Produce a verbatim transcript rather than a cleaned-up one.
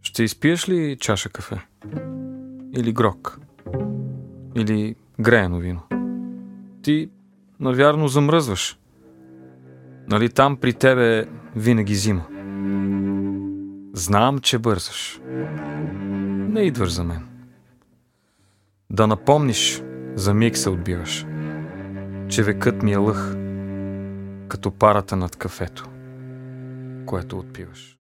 Ще изпиеш ли чаша кафе? Или грок? Или греено вино? Ти, навярно, замръзваш. Нали там при тебе винаги зима? Знам, че бързаш. Не идваш за мен. Да напомниш, за миг се отбиваш, че векът ми е лъх, като парата над кафето, което отпиваш.